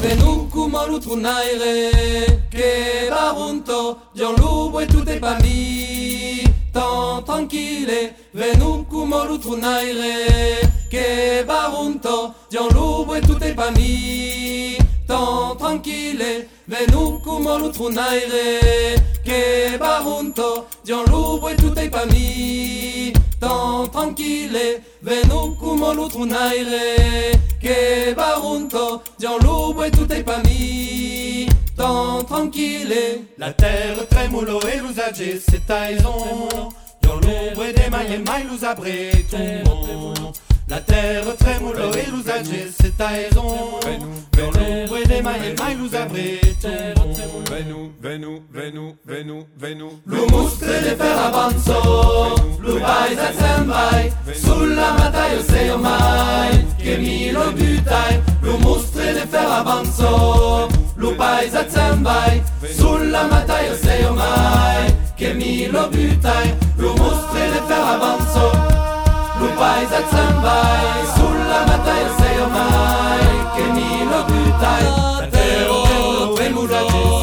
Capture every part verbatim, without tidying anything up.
Venuku molutru naire, che barunto, Gianlubo e tutte pami, tan tranquille. Venuku molutru naire, che barunto, Gianlubo e tutte pami, tan tranquille. Venuku molutru naire, che barunto, Gianlubo e tutte pami, tan tranquille. Venuku molutru naire, che barunto, Gianlubo e tutte pami, tan tranquille. La terre tremulo e l'usage c'est taison, Gianlubo e de mai e mai l'usabre tout. La terre tremulo e l'usage c'est taison, Gianlubo e de mai e mai l'usabre tout. Venu, venu, venu, venu, venu. Lo mustre de fer avanzo, lo vai da sembai, sulla mataio sei ormai, che mi lo butai. Lo mustre de fer avanzo, lo vai da sembai, sulla mataio sei ormai, che mi lo butai. Lo mustre de fer avanzo, lo vai da sembai, sulla mataio sei ormai, che mi lo butai. La terra lo tremulo,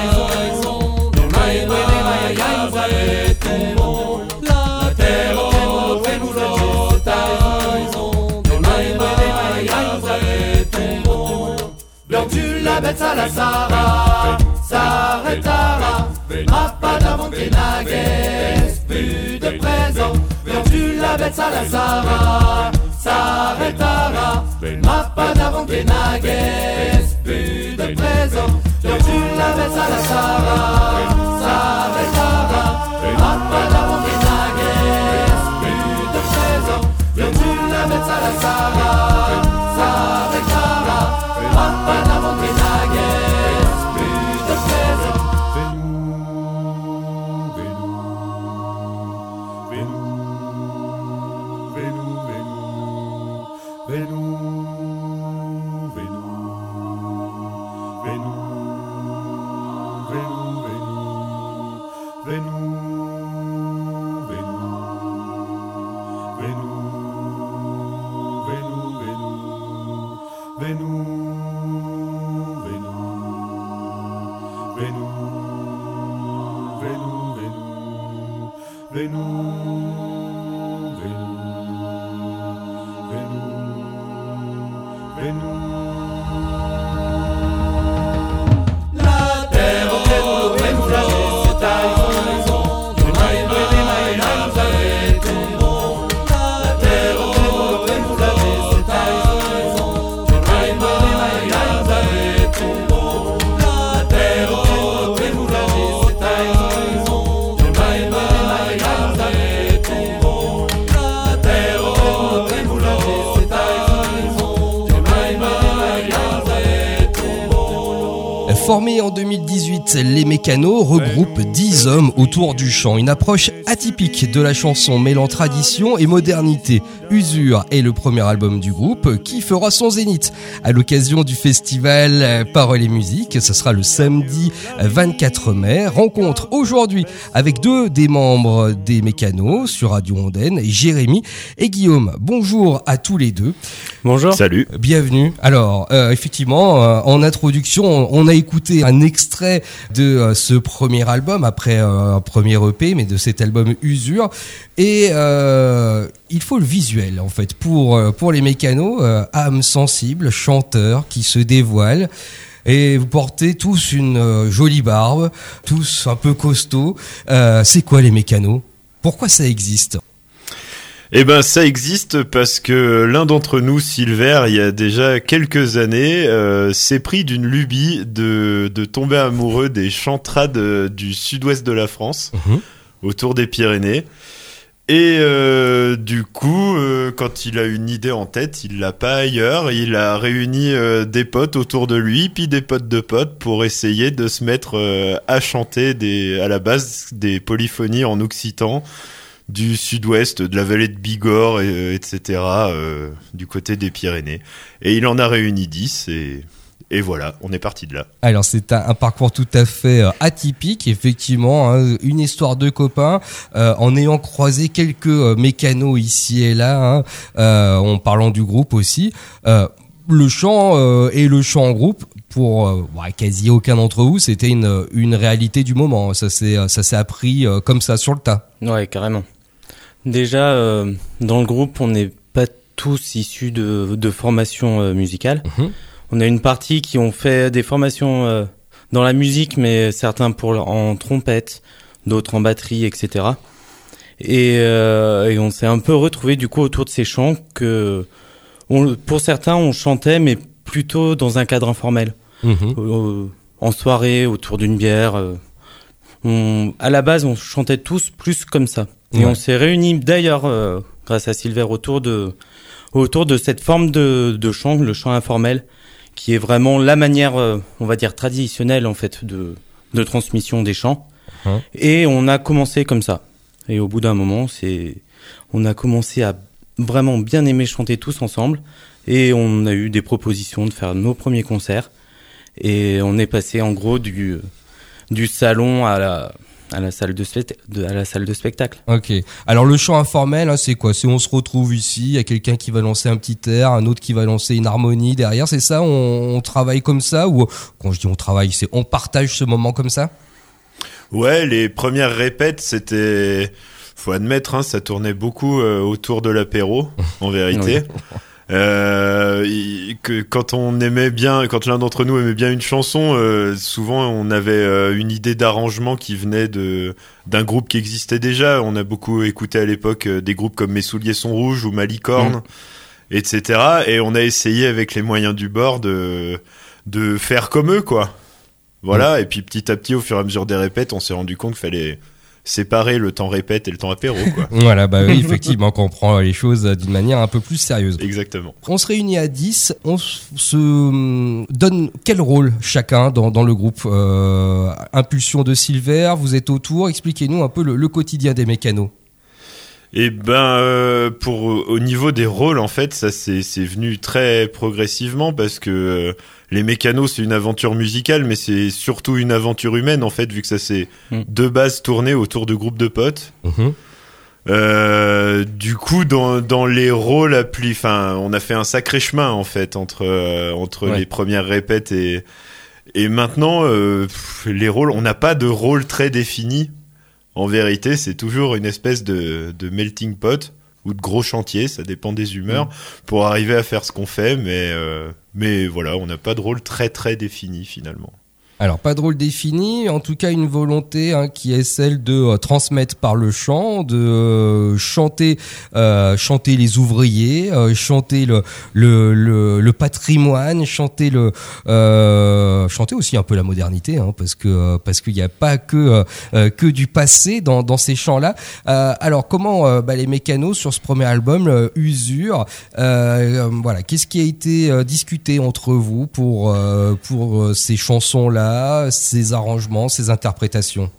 Bezza la Sara, s'arrêtera, mappa d'avant che nagues, plus de présent, vertu la Bezza la Sara, s'arrêtera, mappa d'avant che nagues, plus de présent, vertu la Bezza la Sara, s'arrêtera, mappa d'avant che nagues, plus de présent, vertu la Bezza la Sara, s'arrêtera, mappa d'avant che Formés en deux mille dix-huit, les Mécanos regroupent dix hommes autour du chant. Une approche atypique de la chanson mêlant tradition et modernité. Usure est le premier album du groupe qui fera son zénith à l'occasion du festival Paroles et Musique. Ce sera le samedi vingt-quatre mai. Rencontre aujourd'hui avec deux des membres des Mécanos sur Radio Ondaine, Jérémy et Guillaume. Bonjour à tous les deux. Bonjour. Salut. Bienvenue. Alors, euh, effectivement, euh, en introduction, on a écouté un extrait de euh, ce premier album, après euh, un premier E P, mais de cet album Usure. Et euh, il faut le visuel, en fait, pour, euh, pour les Mécanos, euh, âme sensible, chanteur qui se dévoile. Et vous portez tous une euh, jolie barbe, tous un peu costauds. Euh, c'est quoi les Mécanos ? Pourquoi ça existe ? Eh ben, ça existe parce que l'un d'entre nous, Silver, il y a déjà quelques années, euh, s'est pris d'une lubie de, de tomber amoureux des chantrades du sud-ouest de la France, mmh. autour des Pyrénées. Et euh, du coup, euh, quand il a une idée en tête, il l'a pas ailleurs. Il a réuni euh, des potes autour de lui, puis des potes de potes, pour essayer de se mettre euh, à chanter des, à la base des polyphonies en occitan, du sud-ouest, de la vallée de Bigorre, et, etc., euh, du côté des Pyrénées. Et il en a réuni dix, et, et voilà, on est parti de là. Alors, c'est un, un parcours tout à fait euh, atypique, effectivement, hein, une histoire de copains, euh, en ayant croisé quelques euh, mécanos ici et là, hein, euh, en parlant du groupe aussi. Euh, le chant euh, et le chant en groupe, pour euh, ouais, quasi aucun d'entre vous, c'était une, une réalité du moment. Ça s'est, ça s'est appris euh, comme ça, sur le tas. Ouais, carrément. Déjà, euh, dans le groupe, on n'est pas tous issus de, de formations euh, musicales. Mmh. On a une partie qui ont fait des formations euh, dans la musique, mais certains pour en trompette, d'autres en batterie, et cetera. Et, euh, et on s'est un peu retrouvés du coup autour de ces chants que, on, pour certains, on chantait, mais plutôt dans un cadre informel, mmh. euh, en soirée, autour d'une bière. Euh, on, à la base, on chantait tous plus comme ça. Et ouais. on s'est réunis d'ailleurs, euh, grâce à Silver, autour de autour de cette forme de, de chant, le chant informel, qui est vraiment la manière, euh, on va dire traditionnelle en fait, de, de transmission des chants. Hein. Et on a commencé comme ça. Et au bout d'un moment, c'est, on a commencé à vraiment bien aimer chanter tous ensemble. Et on a eu des propositions de faire nos premiers concerts. Et on est passé en gros du, du salon à la... À la salle de, spe- de à la salle de spectacle. Ok. Alors le chant informel, hein, c'est quoi ? C'est on se retrouve ici, il y a quelqu'un qui va lancer un petit air, un autre qui va lancer une harmonie derrière. C'est ça ? On, on travaille comme ça, ou quand je dis on travaille, c'est on partage ce moment comme ça ? Ouais, les premières répètes, c'était, faut admettre, hein, ça tournait beaucoup euh, autour de l'apéro, en vérité. Oui. Euh, que quand on aimait bien, quand l'un d'entre nous aimait bien une chanson, euh, souvent on avait euh, une idée d'arrangement qui venait de d'un groupe qui existait déjà. On a beaucoup écouté à l'époque euh, des groupes comme Mes souliers sont rouges ou Malicorne, mmh. et cetera. Et on a essayé avec les moyens du bord de de faire comme eux, quoi. Voilà. Mmh. Et puis petit à petit, au fur et à mesure des répètes, on s'est rendu compte qu'il fallait séparer le temps répète et le temps apéro, quoi. Voilà, bah oui, effectivement, qu'on prend les choses d'une manière un peu plus sérieuse. Exactement. On se réunit à dix, on se donne quel rôle chacun dans, dans le groupe ? euh, Impulsion de Silver, vous êtes autour, expliquez-nous un peu le, le quotidien des mécanos. Eh ben, euh, pour au niveau des rôles, en fait, ça c'est c'est venu très progressivement parce que euh, les mécanos c'est une aventure musicale, mais c'est surtout une aventure humaine en fait, vu que ça c'est mmh. de base tourné autour de groupes de potes. Mmh. Euh, du coup, dans dans les rôles appli, enfin, on a fait un sacré chemin en fait entre euh, entre ouais. les premières répètes et et maintenant euh, pff, les rôles, on n'a pas de rôle très défini. En vérité, c'est toujours une espèce de, de melting pot ou de gros chantier, ça dépend des humeurs, mmh. pour arriver à faire ce qu'on fait, mais, euh, mais voilà, on n'a pas de rôle très très défini finalement. Alors, pas de rôle défini, en tout cas une volonté hein, qui est celle de euh, transmettre par le chant, de euh, chanter, euh, chanter les ouvriers, euh, chanter le, le, le, le patrimoine, chanter le, euh, chanter aussi un peu la modernité, hein, parce que euh, parce qu'il n'y a pas que euh, que du passé dans dans ces chants-là. Euh, alors, comment euh, bah, les mécanos sur ce premier album, euh, Usure, euh, voilà, qu'est-ce qui a été euh, discuté entre vous pour euh, pour euh, ces chansons-là? Ces arrangements, ces interprétations?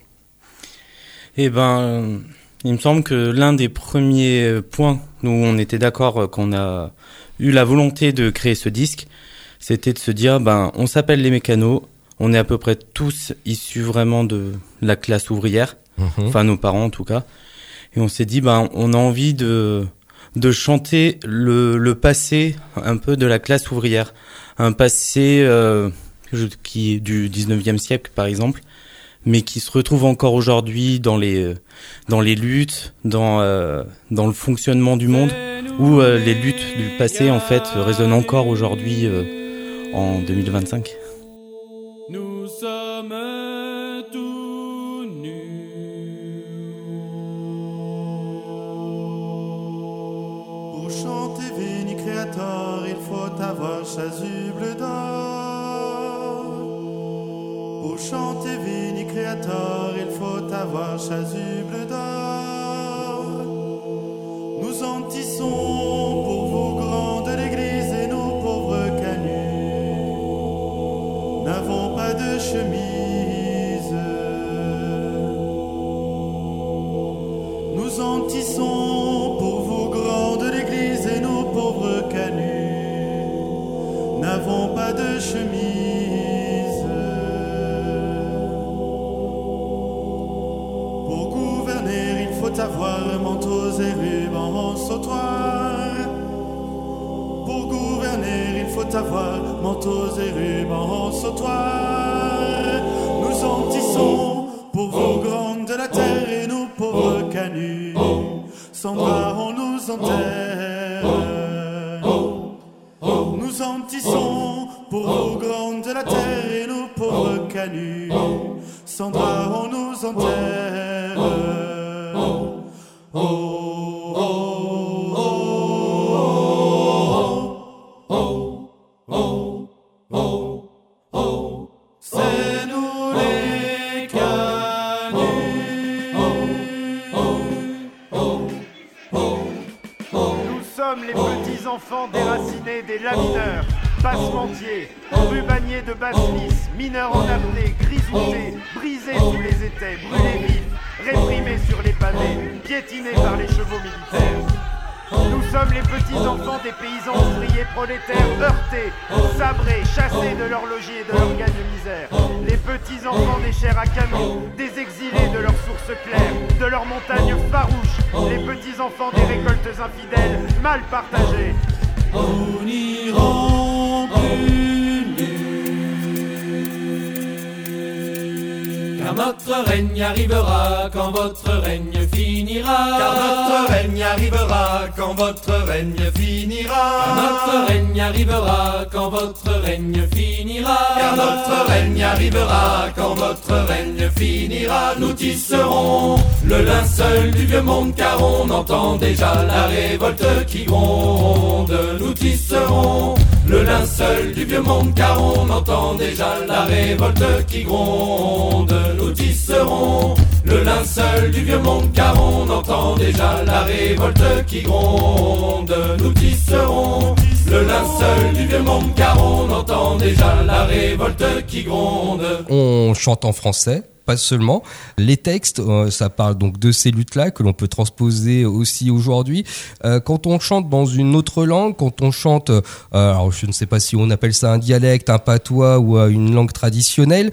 Eh ben, il me semble que l'un des premiers points où on était d'accord quand on a eu la volonté de créer ce disque, c'était de se dire, ben, on s'appelle les mécanos, on est à peu près tous issus vraiment de la classe ouvrière, mmh. enfin nos parents en tout cas, et on s'est dit, ben, on a envie de de chanter le le passé un peu de la classe ouvrière, un passé euh, qui est du dix-neuvième siècle par exemple, mais qui se retrouve encore aujourd'hui dans les dans les luttes, dans euh, dans le fonctionnement du monde, où euh, les luttes du passé en fait résonnent encore aujourd'hui euh, en deux mille vingt-cinq. Nous sommes tout nus pour chanter Veni Creator, il faut avoir chasuble d'or. Pour chanter Veni Creator, il faut avoir chasuble d'or. Nous en tissons pour vos grands de l'église et nos pauvres canuts n'avons pas de chemise. Nous en tissons pour vos grands de l'église et nos pauvres canuts n'avons pas de chemise. Avoir manteaux et rubans sautoirs. Pour gouverner, il faut avoir manteaux et rubans sautoirs. Nous en tissons pour vos grandes de la terre et nous pauvres canuts, sans bras on nous enterre. Nous en tissons pour vos grandes de la terre et nous pauvres canuts, sans bras on nous enterre. Oh, oh, oh, oh, oh, oh, oh, c'est nous les canuts. Nous sommes les petits enfants déracinés des lamineurs, passementiers, rubaniers de Basse-Lys, mineurs en apnée, grisoutés, brisés sous les étais, brûlés vifs, réprimés sur les pavés, piétinés par les chevaux militaires. Nous sommes les petits enfants des paysans ouvriers prolétaires heurtés, sabrés, chassés de leur logis et de leur gagne-misère. Les petits enfants des chairs à canon, des exilés de leurs sources claires, de leurs montagnes farouches. Les petits enfants des récoltes infidèles, mal partagées. Nous n'irons plus nus, car notre règne arrivera quand votre règne finira. Car notre règne arrivera quand votre règne finira. Car notre règne arrivera quand votre règne finira. Car notre règne arrivera quand votre règne finira. Nous tisserons le linceul du vieux monde, car on entend déjà la révolte qui gronde. Nous tisserons le linceul du vieux monde, car on entend déjà la révolte qui gronde. Nous tisserons le linceul du vieux monde, car on entend déjà la révolte qui gronde. Nous tisserons le linceul du vieux monde, car on entend déjà la révolte qui gronde. On chante en français, pas seulement. Les textes, euh, ça parle donc de ces luttes-là que l'on peut transposer aussi aujourd'hui. Euh, quand on chante dans une autre langue, quand on chante, euh, alors je ne sais pas si on appelle ça un dialecte, un patois ou euh, une langue traditionnelle,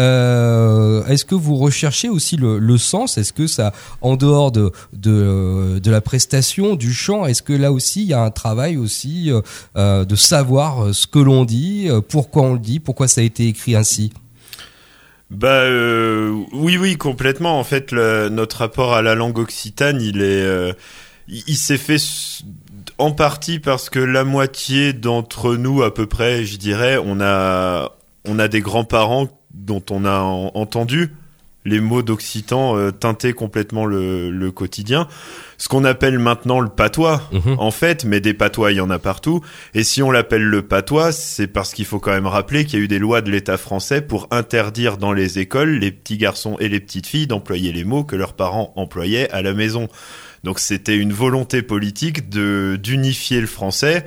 euh, est-ce que vous recherchez aussi le, le sens? Est-ce que ça, en dehors de, de, de la prestation, du chant, est-ce que là aussi il y a un travail aussi euh, de savoir ce que l'on dit, pourquoi on le dit, pourquoi ça a été écrit ainsi? Bah euh, oui oui complètement. En fait, le, notre rapport à la langue occitane, il est, euh, il, il s'est fait en partie parce que la moitié d'entre nous à peu près, je dirais, on a on a des grands-parents dont on a en, entendu les mots d'occitan euh, teinter complètement le, le quotidien. Ce qu'on appelle maintenant le patois, mmh. en fait, mais des patois, il y en a partout. Et si on l'appelle le patois, c'est parce qu'il faut quand même rappeler qu'il y a eu des lois de l'État français pour interdire dans les écoles les petits garçons et les petites filles d'employer les mots que leurs parents employaient à la maison. Donc c'était une volonté politique de d'unifier le français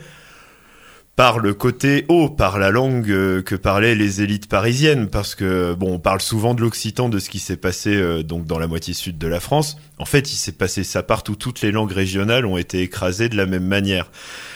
par le côté haut, par la langue euh, que parlaient les élites parisiennes, parce que bon, on parle souvent de l'occitan, de ce qui s'est passé euh, donc dans la moitié sud de la France. En fait, il s'est passé ça partout. Toutes les langues régionales ont été écrasées de la même manière.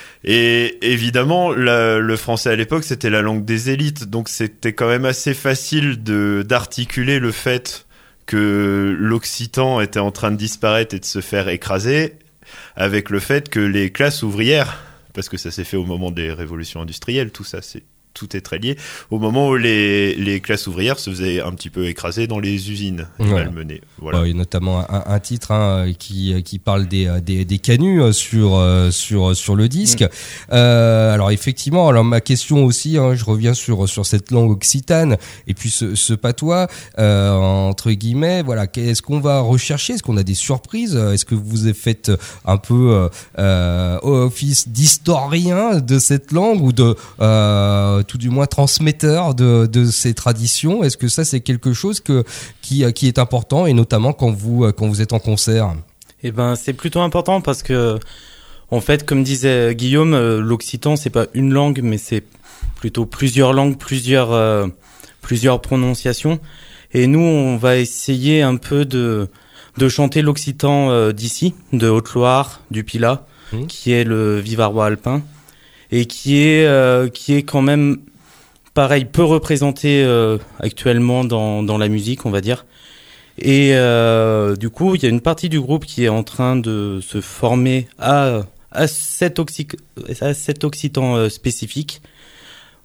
Et évidemment, la, le français à l'époque, c'était la langue des élites, donc c'était quand même assez facile de d'articuler le fait que l'occitan était en train de disparaître et de se faire écraser, avec le fait que les classes ouvrières, parce que ça s'est fait au moment des révolutions industrielles, tout ça, c'est, tout est très lié, au moment où les, les classes ouvrières se faisaient un petit peu écraser dans les usines, ouais. malmenées. Voilà. Ouais, il y a notamment un, un titre hein, qui, qui parle des, des, des canuts sur, sur, sur le disque. Mmh. Euh, alors effectivement, alors ma question aussi, hein, je reviens sur, sur cette langue occitane et puis ce, ce patois, euh, entre guillemets, voilà, est-ce qu'on va rechercher, est-ce qu'on a des surprises, est-ce que vous avez fait un peu euh, office d'historien de cette langue ou de... Euh, tout du moins transmetteur de, de ces traditions? Est-ce que ça c'est quelque chose que, qui, qui est important et notamment quand vous, quand vous êtes en concert? Eh ben c'est plutôt important parce que en fait comme disait Guillaume, l'occitan c'est pas une langue mais c'est plutôt plusieurs langues, plusieurs, euh, plusieurs prononciations et nous on va essayer un peu de, de chanter l'occitan euh, d'ici, de Haute-Loire, du Pilat, mmh. qui est le Vivarois alpin. Et qui est euh, qui est quand même pareil peu représenté euh, actuellement dans dans la musique, on va dire. Et euh, du coup, il y a une partie du groupe qui est en train de se former à à cet, oxy- à cet occitan euh, spécifique.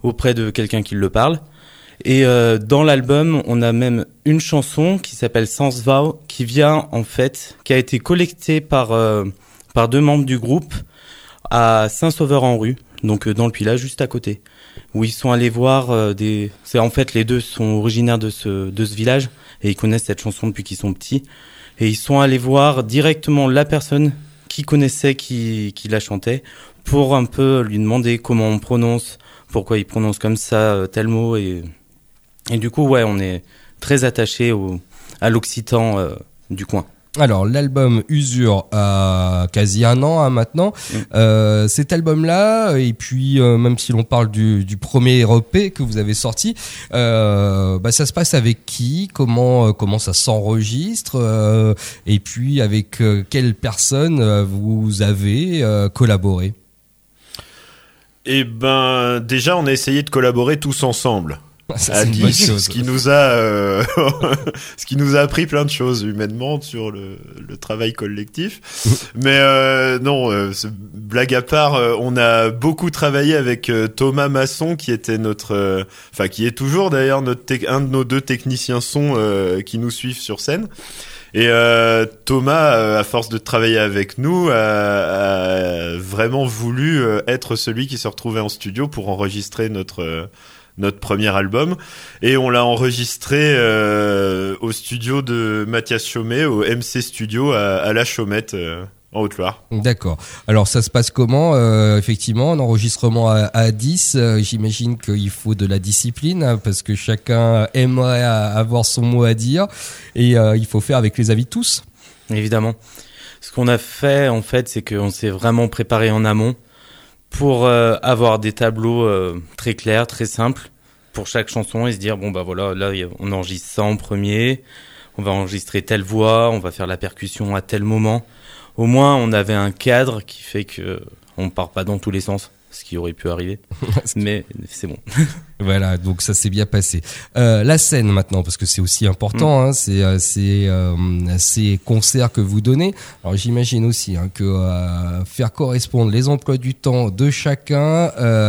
auprès de quelqu'un qui le parle. Et euh, dans l'album, on a même une chanson qui s'appelle Sans Vow, qui vient en fait, qui a été collectée par euh, par deux membres du groupe à Saint-Sauveur-en-Rue, donc euh, dans le Puy-Là, juste à côté, où ils sont allés voir euh, des. C'est en fait les deux sont originaires de ce de ce village et ils connaissent cette chanson depuis qu'ils sont petits, et ils sont allés voir directement la personne qui connaissait, qui qui la chantait, pour un peu lui demander comment on prononce, pourquoi il prononce comme ça euh, tel mot, et et du coup ouais, on est très attaché au à l'occitan euh, du coin. Alors l'album Usure a quasi un an hein, maintenant. Mmh. Euh, cet album-là, et puis euh, même si l'on parle du, du premier E P que vous avez sorti, euh, bah, ça se passe avec qui ? Comment euh, comment ça s'enregistre euh, et puis avec euh, quelles personnes euh, vous avez euh, collaboré ? Eh ben, déjà, on a essayé de collaborer tous ensemble. Ça, à dix, ce qui nous a euh, ce qui nous a appris plein de choses humainement sur le, le travail collectif. Mais euh, non, euh, blague à part, euh, on a beaucoup travaillé avec euh, Thomas Masson, qui était notre, enfin euh, qui est toujours d'ailleurs notre te- un de nos deux techniciens son euh, qui nous suivent sur scène. Et euh, Thomas, euh, à force de travailler avec nous, a, a vraiment voulu euh, être celui qui se retrouvait en studio pour enregistrer notre euh, notre premier album, et on l'a enregistré euh, au studio de Mathias Chaumet, au M C Studio à, à La Chaumette, euh, en Haute-Loire. D'accord. Alors ça se passe comment ? euh, Effectivement, un enregistrement à, à dix, euh, j'imagine qu'il faut de la discipline, hein, parce que chacun aimerait avoir son mot à dire, et euh, il faut faire avec les avis de tous. Évidemment. Ce qu'on a fait, en fait, c'est qu'on s'est vraiment préparé en amont pour euh, avoir des tableaux euh, très clairs, très simples pour chaque chanson, et se dire bon bah voilà, là on enregistre ça en premier, on va enregistrer telle voix, on va faire la percussion à tel moment. Au moins on avait un cadre qui fait que on part pas dans tous les sens, ce qui aurait pu arriver, mais c'est bon. Voilà, donc ça s'est bien passé. Euh, la scène maintenant, parce que c'est aussi important, mmh. hein, c'est euh, c'est euh, ces concerts que vous donnez. Alors j'imagine aussi hein, que euh, faire correspondre les emplois du temps de chacun,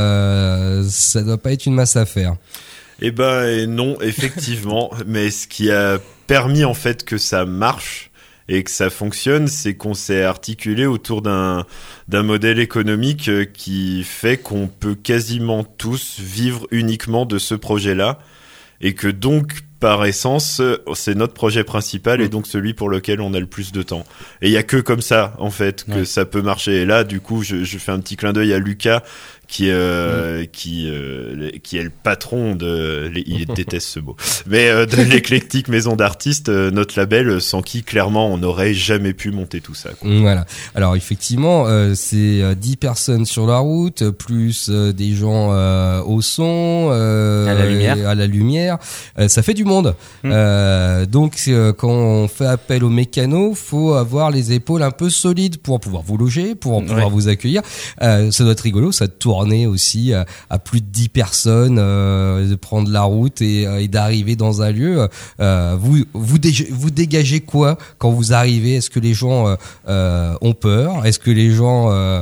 euh, ça doit pas être une masse à faire. Eh ben non, effectivement. Mais ce qui a permis en fait que ça marche et que ça fonctionne, c'est qu'on s'est articulé autour d'un d'un modèle économique qui fait qu'on peut quasiment tous vivre uniquement de ce projet-là, et que donc par essence c'est notre projet principal et donc celui pour lequel on a le plus de temps. Et il y a que comme ça en fait que ouais. ça peut marcher. Et là du coup je, je fais un petit clin d'œil à Lucas qui euh, mmh. qui euh, qui est le patron de les, il déteste ce mot mais euh, de l'éclectique maison d'artistes, euh, notre label, sans qui clairement on n'aurait jamais pu monter tout ça, quoi. Voilà. Alors effectivement euh, c'est euh, dix personnes sur la route plus euh, des gens euh, au son, euh, à la lumière, à la lumière. Euh, ça fait du monde. Mmh. Euh, donc euh, quand on fait appel aux mécanos, faut avoir les épaules un peu solides pour pouvoir vous loger, pour pouvoir ouais. vous accueillir. Euh, ça doit être rigolo, ça tourne aussi à, à plus de dix personnes, euh, de prendre la route et, et d'arriver dans un lieu. Euh, vous, vous, dé- vous dégagez quoi quand vous arrivez ? Est-ce que les gens euh, euh, ont peur ? Est-ce que les gens euh,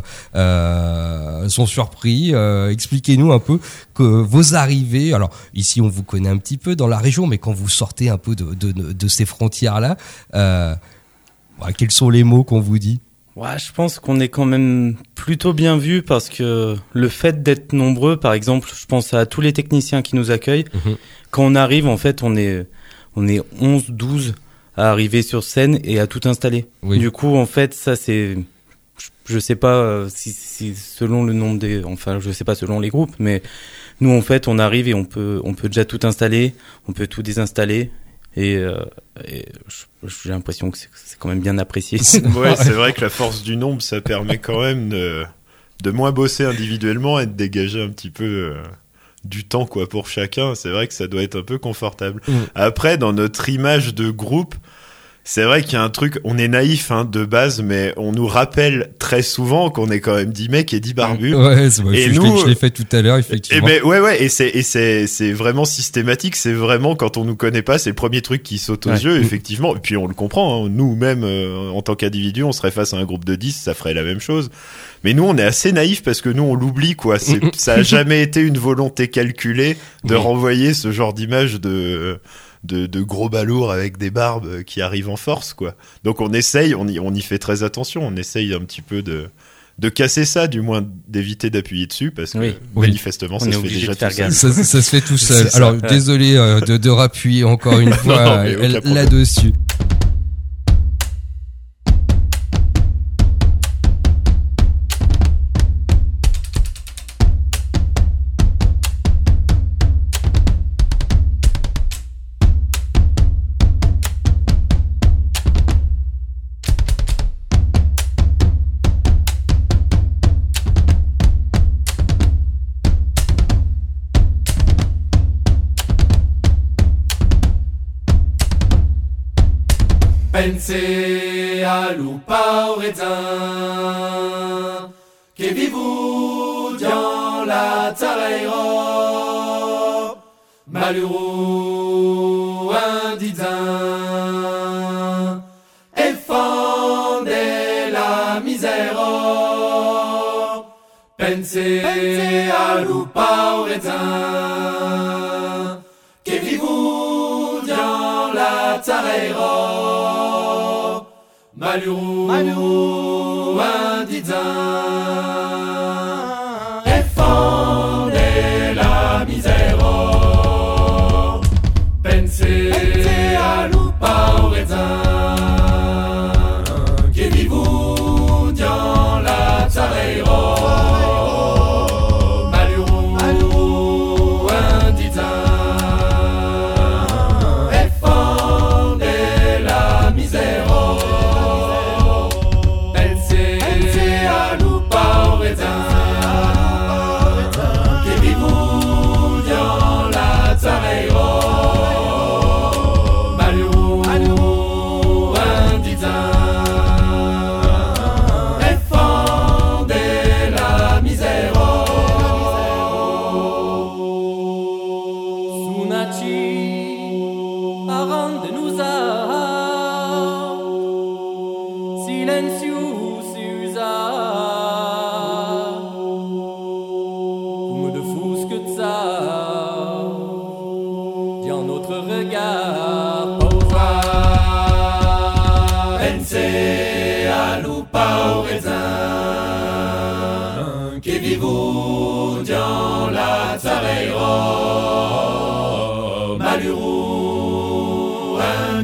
euh, sont surpris ? euh, Expliquez-nous un peu que vos arrivées. Alors ici, on vous connaît un petit peu dans la région, mais quand vous sortez un peu de, de, de ces frontières-là, euh, bah, quels sont les mots qu'on vous dit ? Ouais, je pense qu'on est quand même plutôt bien vu, parce que le fait d'être nombreux, par exemple, je pense à tous les techniciens qui nous accueillent. Mmh. Quand on arrive, en fait, on est, on est onze, douze à arriver sur scène et à tout installer. Oui. Du coup, en fait, ça c'est, je, je sais pas si, si selon le nombre des, enfin, je sais pas selon les groupes, mais nous, en fait, on arrive et on peut, on peut déjà tout installer, on peut tout désinstaller. Et, euh, et j'ai l'impression que c'est, c'est quand même bien apprécié. Ouais, c'est vrai que la force du nombre, ça permet quand même de, de moins bosser individuellement et de dégager un petit peu euh, du temps quoi pour chacun. C'est vrai que ça doit être un peu confortable. Mmh. Après, dans notre image de groupe, c'est vrai qu'il y a un truc, on est naïf hein, de base, mais on nous rappelle très souvent qu'on est quand même dix mecs et dix barbus. Ouais, c'est vrai, et je, nous, je l'ai fait tout à l'heure, effectivement. Et ben, ouais, ouais, et c'est, et c'est, c'est vraiment systématique, c'est vraiment quand on nous connaît pas, c'est le premier truc qui saute aux Ouais. yeux, effectivement. Et puis on le comprend, hein, nous-mêmes, euh, en tant qu'individus, on serait face à un groupe de dix, ça ferait la même chose. Mais nous, on est assez naïfs parce que nous, on l'oublie, quoi. C'est, ça a jamais été une volonté calculée de Oui. renvoyer ce genre d'image de, de, de gros balourds avec des barbes qui arrivent en force, quoi. Donc on essaye, on y, on y fait très attention, on essaye un petit peu de, de casser ça, du moins d'éviter d'appuyer dessus parce que Oui. manifestement, On ça est se fait obligé déjà de faire tout seul. gaffe. Ça, ça se fait tout seul. C'est ça. Alors, désolé euh, de, de rappuyer encore une fois mais aucun euh, problème. là-dessus. Pensez à lupa au raisin, que vivou dans la tareiro, malheureux indizin, et fendez la misère. Pensez à lupa au raisin, que vivou dans la tareiro, malheureux, malheureux indizin, et fendez la misère. Pensez à lupa au raisin, que vivou dans la tareiro, malheureux, malheureux indizin, et fendez la misère. Malheureux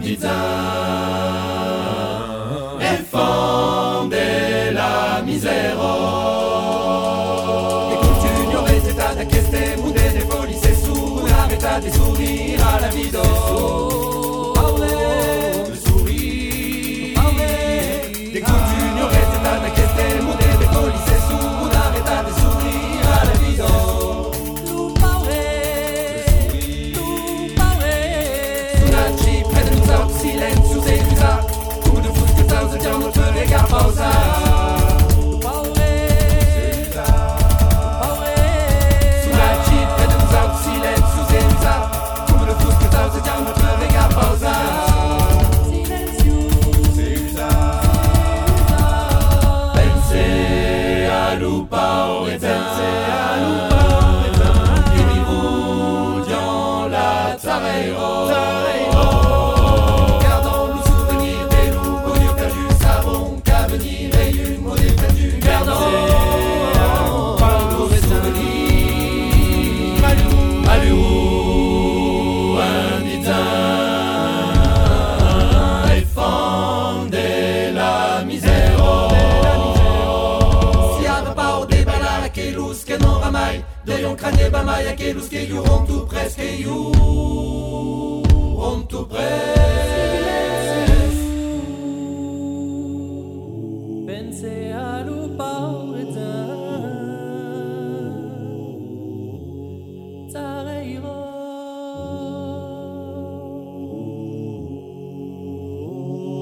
indizin, et fendez la misère. E continuerete ad queste mude de police su una metà di sourire à la vida. Le sourire. E continuerete ad queste mude de police su una metà di sourire à la vida. Silenzio senza, come de fous que ça se tient notre regard pausa. Sulla città près de nous autres, silenzio senza, come de fous que ça se tient notre regard pausa. Pensez à lupa au raisin, que vivons dans la tareiro. Doyon crâne bama ya que luz que you rond tout presque you rond tout presque. Pensez à lupa au raisin, tareiro.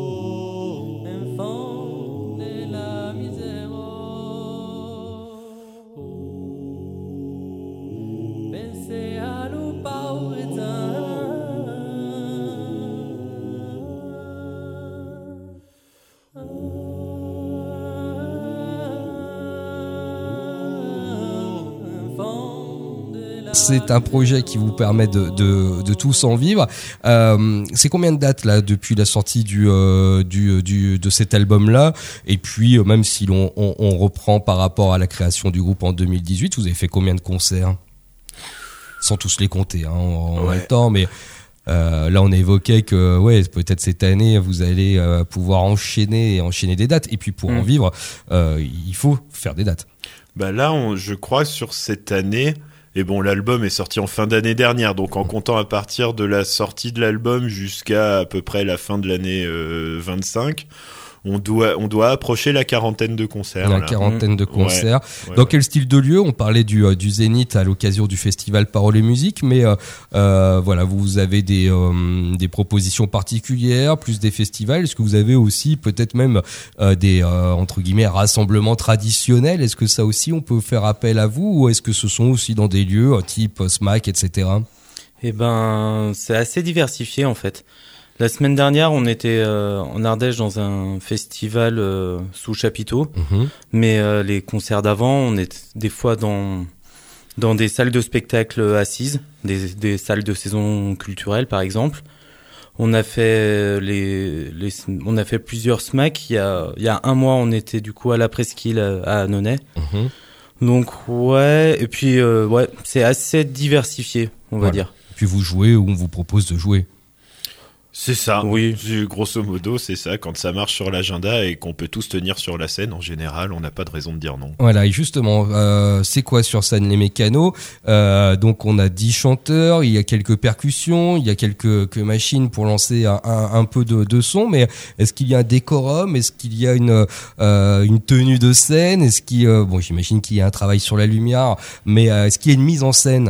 c'est un projet qui vous permet de, de, de tous en vivre. Euh, c'est combien de dates là depuis la sortie du, euh, du, du de cet album-là? Et puis, euh, même si l'on on, on reprend par rapport à la création du groupe en deux mille dix-huit, vous avez fait combien de concerts? Sans tous les compter hein, en, en ouais. même temps, mais euh, là on évoquait que ouais, peut-être cette année vous allez euh, pouvoir enchaîner et enchaîner des dates. Et puis pour mmh. en vivre, euh, il faut faire des dates. Bah là, on, je crois sur cette année. Et bon, l'album est sorti en fin d'année dernière, donc en comptant à partir de la sortie de l'album jusqu'à à peu près la fin de l'année euh, vingt-cinq, on doit on doit approcher la quarantaine de concerts. La là. quarantaine de concerts. Ouais, ouais, Dans ouais. quel style de lieu? On parlait du euh, du Zénith à l'occasion du festival Paroles et Musique, mais euh, euh, voilà, vous avez des euh, des propositions particulières, plus des festivals. Est-ce que vous avez aussi peut-être même euh, des euh, entre guillemets rassemblements traditionnels? Est-ce que ça aussi on peut faire appel à vous, ou est-ce que ce sont aussi dans des lieux euh, type S M A C, et cetera? Eh ben, c'est assez diversifié en fait. La semaine dernière, on était euh, en Ardèche dans un festival euh, sous chapiteau, mmh. mais euh, les concerts d'avant, on est des fois dans dans des salles de spectacle assises, des, des salles de saison culturelle par exemple. On a fait les, les on a fait plusieurs S M A C. Il y a il y a un mois, on était du coup à la Presqu'île à Annonay. Mmh. Donc ouais, et puis euh, ouais, c'est assez diversifié, on va voilà. dire. Et puis vous jouez ou on vous propose de jouer. C'est ça, oui. Grosso modo, c'est ça. Quand ça marche sur l'agenda et qu'on peut tous tenir sur la scène, en général, on n'a pas de raison de dire non. Voilà, et justement, euh, c'est quoi sur scène les mécanos? euh, Donc, on a dix chanteurs, il y a quelques percussions, il y a quelques, quelques machines pour lancer un, un, un peu de, de son, mais est-ce qu'il y a un décorum? Est-ce qu'il y a une, euh, une tenue de scène? Est-ce qu'il y a, bon, j'imagine qu'il y a un travail sur la lumière, mais euh, est-ce qu'il y a une mise en scène?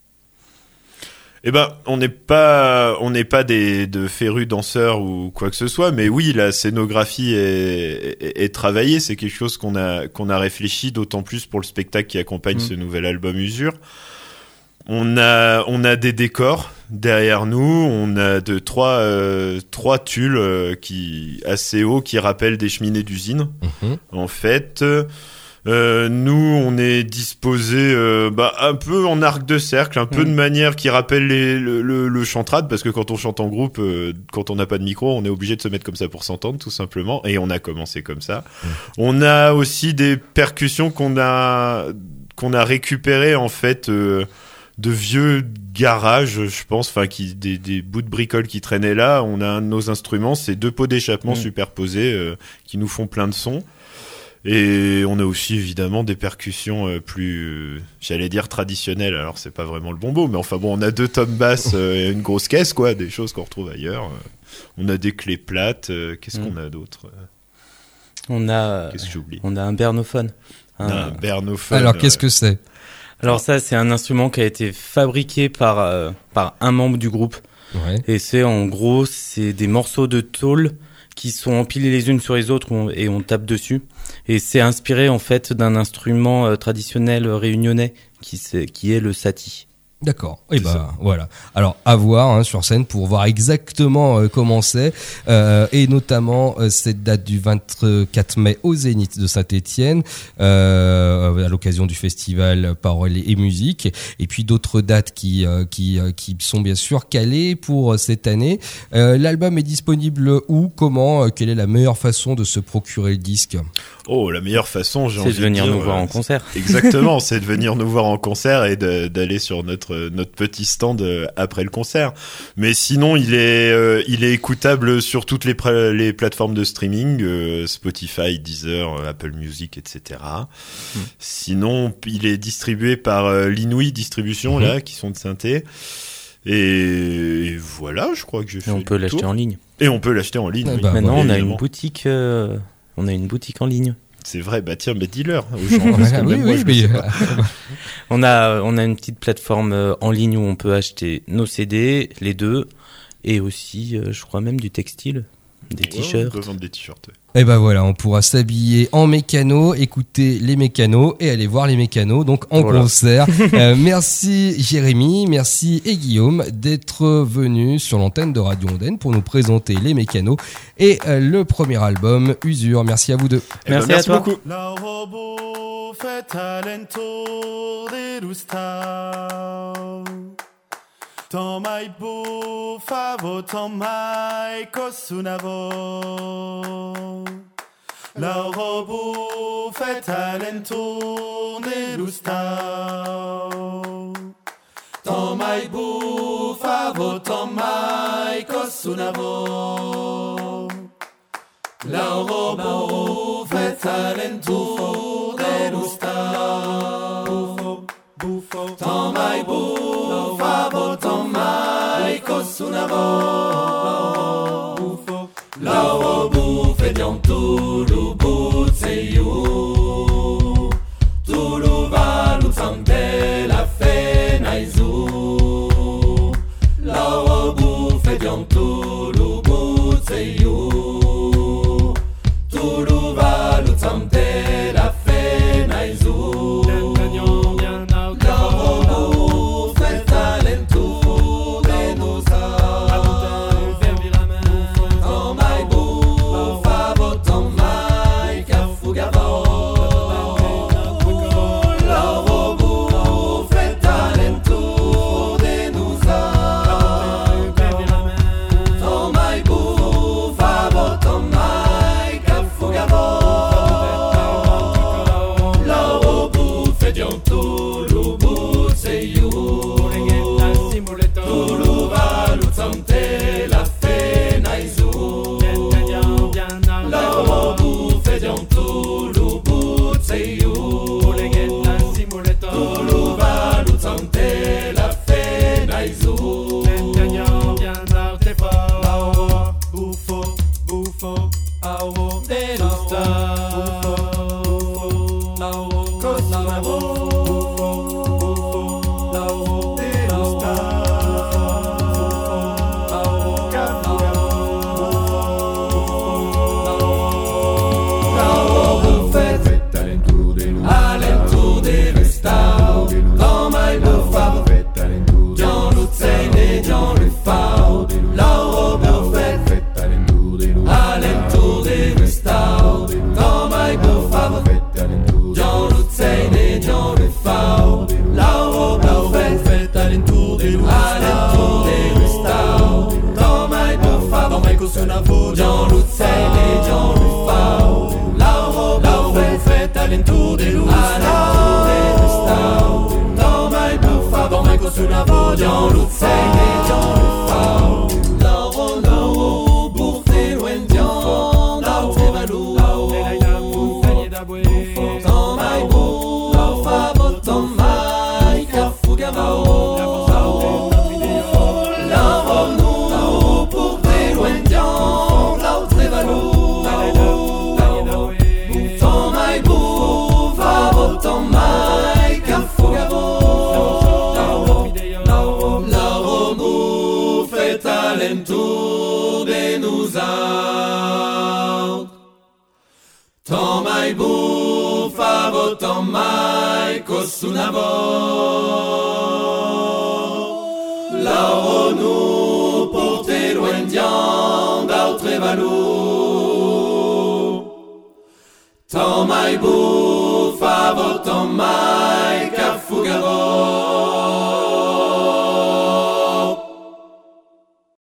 Eh ben, on n'est pas, on n'est pas des de férus danseurs ou quoi que ce soit, mais oui, la scénographie est, est, est travaillée. C'est quelque chose qu'on a qu'on a réfléchi, d'autant plus pour le spectacle qui accompagne mmh. ce nouvel album Usure. On a on a des décors derrière nous. On a de trois euh, trois tuiles euh, qui assez hauts qui rappellent des cheminées d'usine. Mmh. En fait. Euh, Euh, nous, on est disposé euh, bah, un peu en arc de cercle, un peu mmh. de manière qui rappelle les, le, le, le chantrade, parce que quand on chante en groupe, euh, quand on n'a pas de micro, on est obligé de se mettre comme ça pour s'entendre, tout simplement. Et on a commencé comme ça. Mmh. On a aussi des percussions qu'on a qu'on a récupérées en fait euh, de vieux garages, je pense, enfin qui des, des bouts de bricoles qui traînaient là. On a un de nos instruments, c'est deux pots d'échappement mmh. superposés euh, qui nous font plein de sons. Et on a aussi évidemment des percussions euh, plus, euh, j'allais dire traditionnelles. Alors c'est pas vraiment le bon mot, mais enfin bon, on a deux tomes basses euh, et une grosse caisse, quoi, des choses qu'on retrouve ailleurs. Euh, on a des clés plates. Euh, qu'est-ce mmh. qu'on a d'autre? On a. Qu'est-ce que j'oublie? On a un bernophone. Un, un bernophone. Alors ouais. qu'est-ce que c'est? Alors ça, c'est un instrument qui a été fabriqué par euh, par un membre du groupe. Ouais. Et c'est en gros, c'est des morceaux de tôle qui sont empilés les unes sur les autres et on tape dessus. Et c'est inspiré en fait d'un instrument euh, traditionnel réunionnais qui, c'est, qui est le sati. D'accord. Et bah ça. Voilà. Alors à voir hein, sur scène pour voir exactement euh, comment c'est euh, et notamment euh, cette date du vingt-quatre mai au Zénith de Saint-Étienne euh, à l'occasion du festival Paroles et Musique, et puis d'autres dates qui euh, qui euh, qui sont bien sûr calées pour cette année. Euh, l'album est disponible où, comment, euh, quelle est la meilleure façon de se procurer le disque? Oh, la meilleure façon, j'ai envie de dire, c'est de venir nous euh, voir en concert. Exactement, c'est de venir nous voir en concert et de, d'aller sur notre notre petit stand après le concert. Mais sinon, il est euh, il est écoutable sur toutes les pr- les plateformes de streaming, euh, Spotify, Deezer, Apple Music, et cetera. Mmh. Sinon, il est distribué par euh, l'Inouï Distribution mmh. là, qui sont de Saint-Étienne. Et, et voilà, je crois que j'ai fait. Et on peut l'acheter tour. en ligne. Et on peut l'acheter en ligne. Ah oui. bah, Maintenant, ouais, on a évidemment. une boutique. Euh... On a une boutique en ligne. C'est vrai, bah tiens, mais dis-leur aux gens. Parce que oui, même moi, oui, je mais... sais pas. on a, on a une petite plateforme en ligne où on peut acheter nos C D, les deux, et aussi, je crois même du textile. des Ouais, t-shirts. on peut vendre des t-shirts. ouais. Et ben voilà, on pourra s'habiller en mécano, écouter les mécanos et aller voir les mécanos, donc en Voilà. concert. euh, merci Jérémy, merci et Guillaume d'être venus sur l'antenne de Radio Ondaine pour nous présenter les mécanos et euh, le premier album Usure. Merci à vous deux. Eh ben, Merci à merci toi. beaucoup. La robo fait talento de lustau. Ton mai bo favo ton mai cosunavo. La robo fait talento de lustau. Ton mai bo favo ton mai cosunavo. La robo fait talento de lustau. Ton mai bo favo ton mai cosunavo. La robo fait bien tout le bout c'est you. Tout le va nous semble la fait naïzou. La robo fait bien tout le bout c'est you. La nous pour tes loin